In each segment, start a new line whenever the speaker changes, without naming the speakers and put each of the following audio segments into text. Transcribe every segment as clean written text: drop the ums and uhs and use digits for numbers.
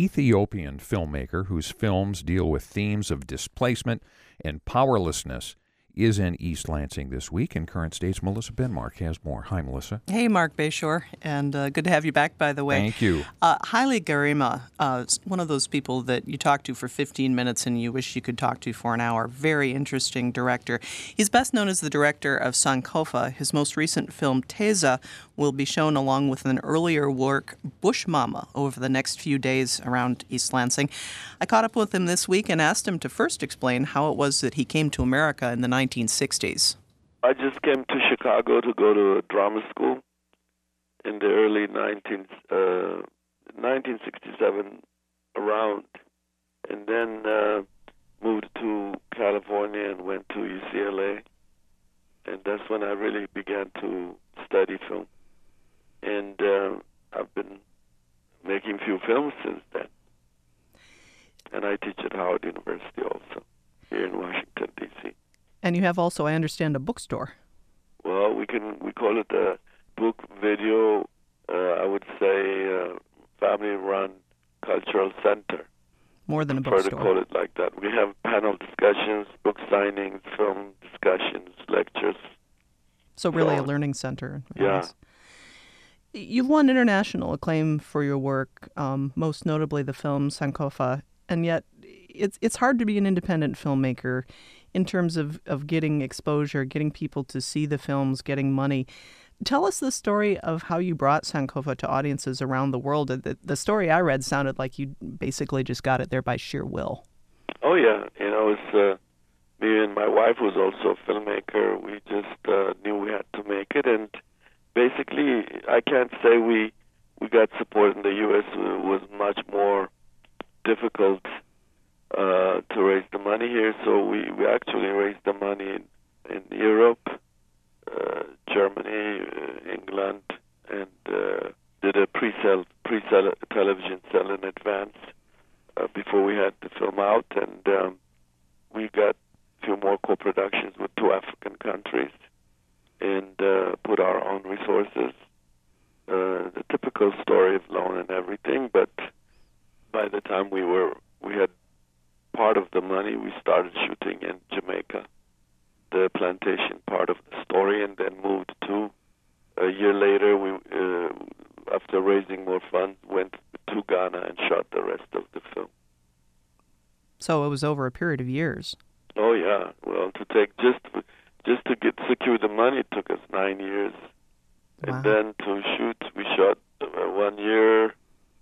Ethiopian filmmaker whose films deal with themes of displacement and powerlessness, is in East Lansing this week. In Current State's Melissa Benmark has more. Hi, Melissa.
Hey, Mark Bayshore, and good to have you back, by the way.
Thank you.
Haile Gerima, one of those people that you talk to for 15 minutes and you wish you could talk to for an hour. Very interesting director. He's best known as the director of Sankofa. His most recent film, Teza, will be shown along with an earlier work, Bush Mama, over the next few days around East Lansing. I caught up with him this week and asked him to first explain how it was that he came to America in the 1960s.
I just came to Chicago to go to a drama school in the early 1967 around, and then moved to California and went to UCLA, and that's when I really began to study film. And I've been making few films since then. And I teach at Howard University also, here in Washington, D.C.
And you have also, I understand, a bookstore.
Well, we call it a book video, I would say family-run cultural center.
More than a
prefer
bookstore.
to call it like that. We have panel discussions, book signings, film discussions, lectures.
So really a learning center.
Yeah.
You've won international acclaim for your work, most notably the film Sankofa, and yet it's hard to be an independent filmmaker in terms of getting exposure, getting people to see the films, getting money. Tell us the story of how you brought Sankofa to audiences around the world. The story I read sounded like you basically just got it there by sheer will.
Oh, yeah. It's me and my wife, who's also a filmmaker, we just knew we had to make it. And basically, I can't say we got support in the U.S. It was much more difficult to raise the money here. So we actually raised the money in Europe, Germany, England, and did a pre-sale television sale in advance before we had the film out, and we got a few more co-productions with 2 African countries, and put our own resources. The typical story of loan and everything, but by the time we had part of the money, we started shooting in Jamaica, the plantation part of the story, and then moved to, a year later, we after raising more funds, went to Ghana and shot the rest of the film.
So it was over a period of years.
Oh yeah, well, to take just to secure the money, it took us 9 years,
Wow.
and then to shoot, we shot 1 year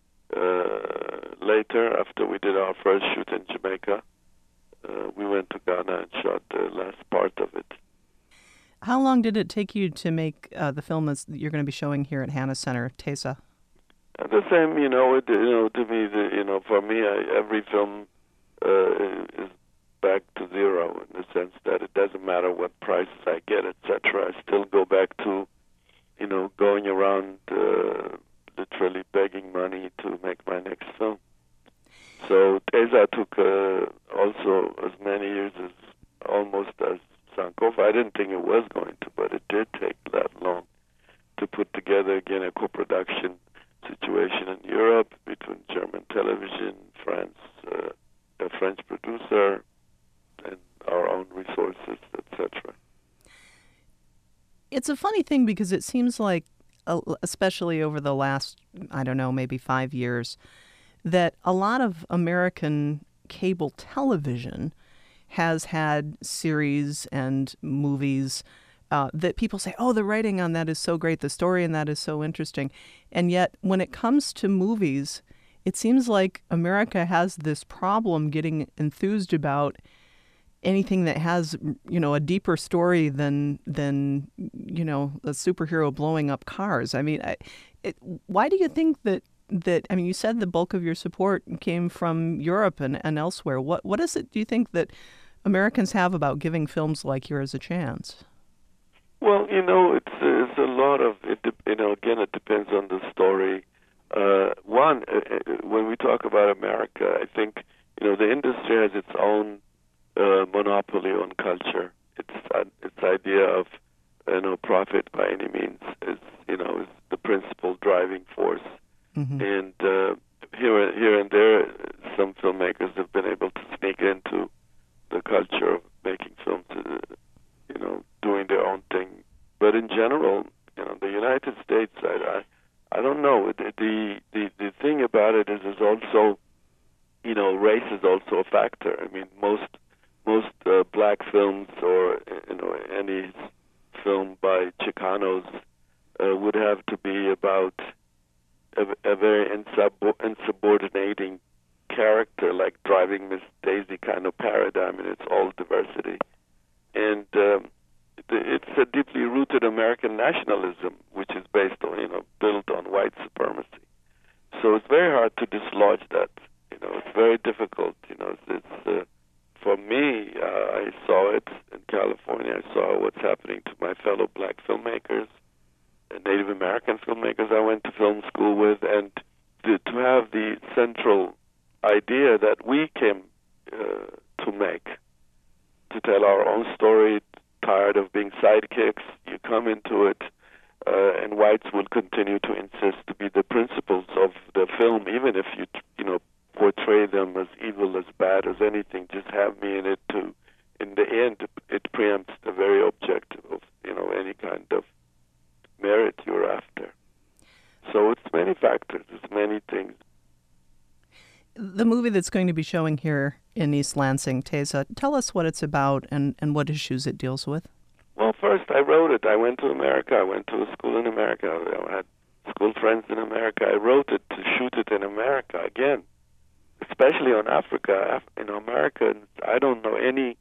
later after we did our first shoot in Jamaica. We went to Ghana and shot the last part of it.
How long did it take you to make the film that you're going to be showing here at Hanna Center, Teza?
The same, to me, for me, every film is back to zero in the sense that it doesn't matter what prices I get, etc. I still go back to, going around literally begging money to make my next film. So Teza took also as many years as almost as Sankofa. I didn't think it was going to, but it did take that long to put together again a co-production situation in Europe between German television, France, a French producer, and our own resources, etc.
It's a funny thing because it seems like, especially over the last, I don't know, maybe 5 years, that a lot of American cable television has had series and movies that people say, oh, the writing on that is so great, the story in that is so interesting. And yet, when it comes to movies, it seems like America has this problem getting enthused about anything that has, a deeper story than a superhero blowing up cars. I mean, why do you think that, you said the bulk of your support came from Europe and elsewhere. What is it, do you think, that Americans have about giving films like yours a chance?
Well, it's a lot of it. Again, it depends on the story. When we talk about America, I think the industry has its own monopoly on culture. Its idea of profit by any means is the principal driving force.
Mm-hmm.
And here in and there some filmmakers have been able to sneak into the culture of making films, doing their own thing. But in general, the United States, I don't know. The thing about it is also, race is also a factor. I mean, most black films or any film by Chicanos would have to be about a very insubordinating character, like Driving Miss Daisy kind of paradigm, and it's all diversity. And it's a deeply rooted American nationalism, which is based on, built on white supremacy. So it's very hard to dislodge that. It's very difficult. It's for me, I saw it in California. I saw what's happening to my fellow black filmmakers and Native American filmmakers I went to film school with, and to have the central idea that we came to make, to tell our own story, tired of being sidekicks. You come into it, and whites will continue to insist to be the principals of the film, even if you portray them as evil, as bad, as anything. Just have me in it too. In the end, it preempts the very objective of any kind of merit you're after. So it's many factors. It's many things.
The movie that's going to be showing here in East Lansing, Teza, tell us what it's about and what issues it deals with.
Well, first I wrote it. I went to America. I went to a school in America. I had school friends in America. I wrote it to shoot it in America again, especially on Africa. In America, I don't know any,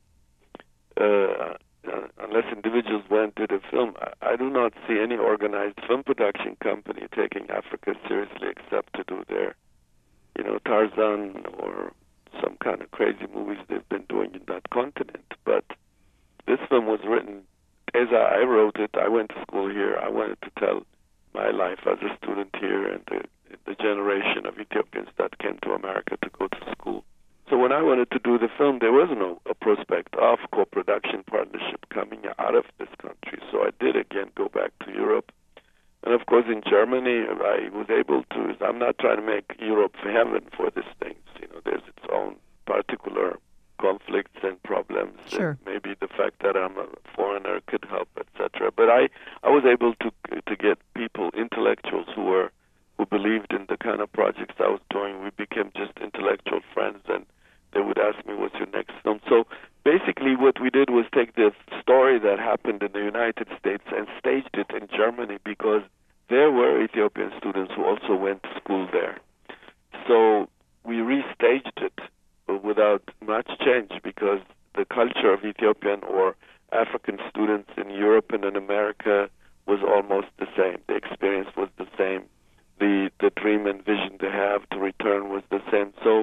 unless individuals went to the film, I do not see any organized film production company taking Africa seriously except to do their Tarzan or some kind of crazy movies they've been doing in that continent. But this film was written as I wrote it. I went to school here. I wanted to tell my life as a student here and the generation of Ethiopians that came to America to go to school. So when I wanted to do the film, there was no prospect of co-production partnership coming out of this country. So I did again go back to Europe. And of course, in Germany, I was able to. I'm not trying to make Europe heaven for these things. There's its own particular conflicts and problems.
Sure.
And maybe the fact that I'm a foreigner could help, etc. But I was able to get people, intellectuals who believed in the kind of projects I was doing. We became just intellectual friends, and they would ask me, "What's your next film?" So basically, what we did was take the story that happened in the United States and staged it in Germany, because there were Ethiopian students who also went to school there. So we restaged it without much change, because the culture of Ethiopian or African students in Europe and in America was almost the same. The experience was the same. The dream and vision they have to return was the same. So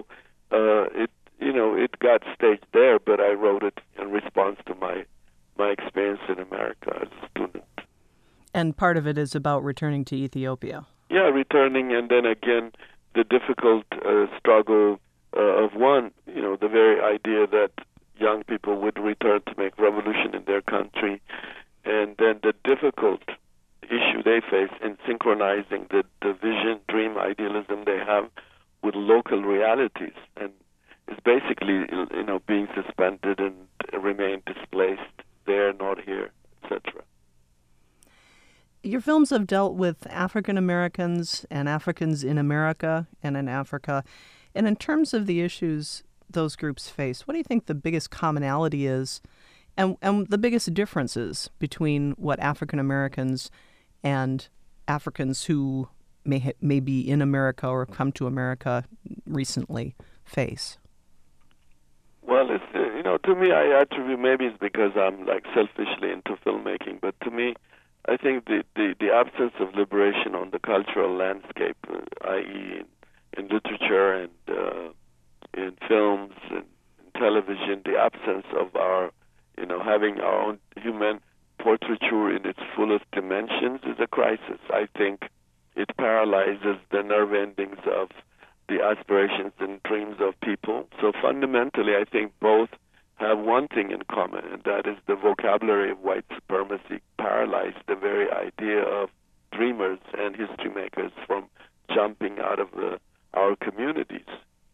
it got staged there, but I wrote it in response to my experience in America as a student.
And part of it is about returning to Ethiopia.
Yeah, returning, and then again, the difficult struggle of the very idea that young people would return to make revolution in their country, and then the difficult issue they face in synchronizing the vision, dream, idealism they have with local realities, and it's basically being suspended and remain displaced there, not here, etc.
Your films have dealt with African Americans and Africans in America and in Africa. And in terms of the issues those groups face, what do you think the biggest commonality is and the biggest differences between what African Americans and Africans who may be in America or have come to America recently face?
Well, it's to me, I attribute, maybe it's because I'm selfishly into filmmaking, but to me, I think the absence of liberation on the cultural landscape, i.e. in literature and in films and in television, the absence of our, having our own human portraiture in its fullest dimensions is a crisis. I think it paralyzes the nerve endings of the aspirations and dreams of people. So fundamentally, I think both have one thing in common, and that is the vocabulary of white supremacy paralyzed the very idea of dreamers and history makers from jumping out of our communities.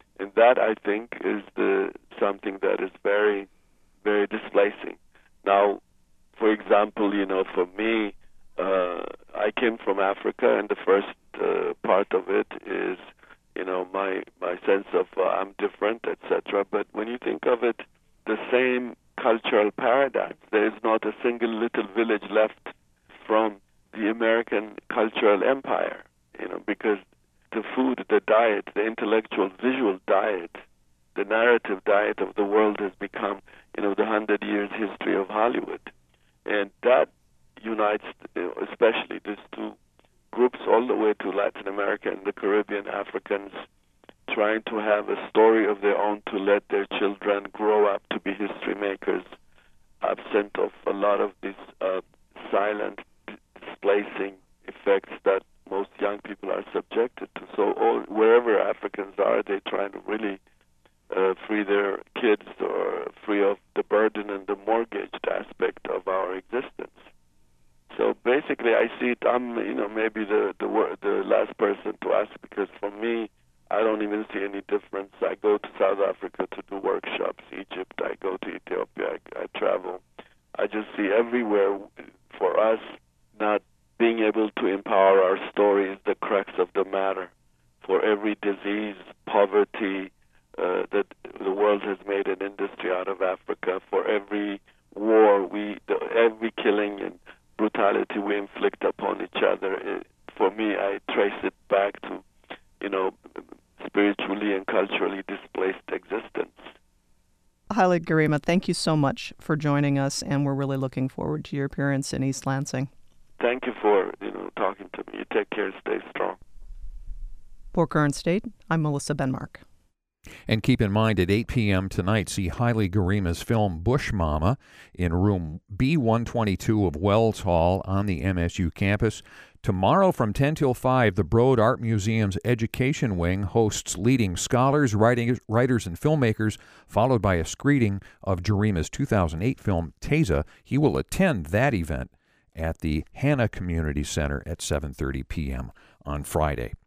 that, I think, is something that is very, very displacing. Now, for example, for me, I came from Africa, and the first part of it is, my sense of I'm different, etc. But when you think of it, the same cultural paradigms, there is not a single little village left from the American cultural empire, because the food, the diet, the intellectual, visual diet, the narrative diet of the world has become, the 100 years history of Hollywood. And that unites, especially these two groups all the way to Latin America and the Caribbean, Africans trying to have a story of their own to let their children grow up to be history makers, absent of a lot of these silent, displacing effects that most young people are subjected to. So wherever Africans are, they're trying to really free their kids or free of the burden and the mortgaged aspect of our existence. So basically, I see it. I'm, maybe the last person to ask, because for me, I don't even see any difference. I go to South Africa to do workshops, Egypt. I go to Ethiopia. I travel. I just see everywhere, for us, not being able to empower our story is the crux of the matter. For every disease, poverty that the world has made an industry out of Africa, for every war, every killing and brutality we inflict upon each other, for me, I trace it back to, spiritually and culturally displaced existence.
Haile Gerima, thank you so much for joining us, and we're really looking forward to your appearance in East Lansing.
Thank you for, talking to me. You take care, stay strong.
For Current State, I'm Melissa Benmark.
And keep in mind, at 8 p.m. tonight, see Haile Gerima's film Bush Mama in room B122 of Wells Hall on the MSU campus. Tomorrow from 10 till 5, the Broad Art Museum's Education Wing hosts leading scholars, writers, and filmmakers, followed by a screening of Gerima's 2008 film Teza. He will attend that event at the Hanna Community Center at 7:30 p.m. on Friday.